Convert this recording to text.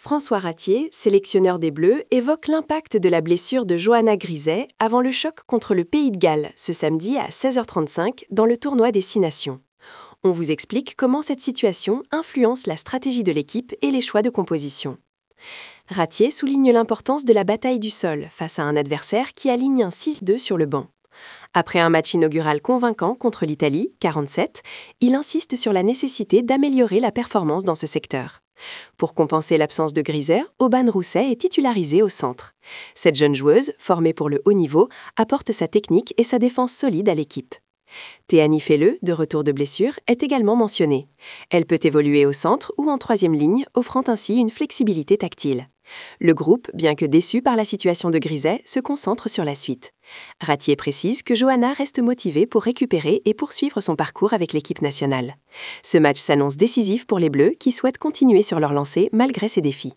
François Ratier, sélectionneur des Bleus, évoque l'impact de la blessure de Johanna Griset avant le choc contre le Pays de Galles, ce samedi à 16h35 dans le tournoi des 6 nations. On vous explique comment cette situation influence la stratégie de l'équipe et les choix de composition. Ratier souligne l'importance de la bataille du sol face à un adversaire qui aligne un 6-2 sur le banc. Après un match inaugural convaincant contre l'Italie, 47, il insiste sur la nécessité d'améliorer la performance dans ce secteur. Pour compenser l'absence de Griset, Aubane Rousset est titularisée au centre. Cette jeune joueuse, formée pour le haut niveau, apporte sa technique et sa défense solide à l'équipe. Théanie Felleux, de retour de blessure, est également mentionnée. Elle peut évoluer au centre ou en troisième ligne, offrant ainsi une flexibilité tactile. Le groupe, bien que déçu par la situation de Griset, se concentre sur la suite. Ratier précise que Johanna reste motivée pour récupérer et poursuivre son parcours avec l'équipe nationale. Ce match s'annonce décisif pour les Bleus qui souhaitent continuer sur leur lancée malgré ces défis.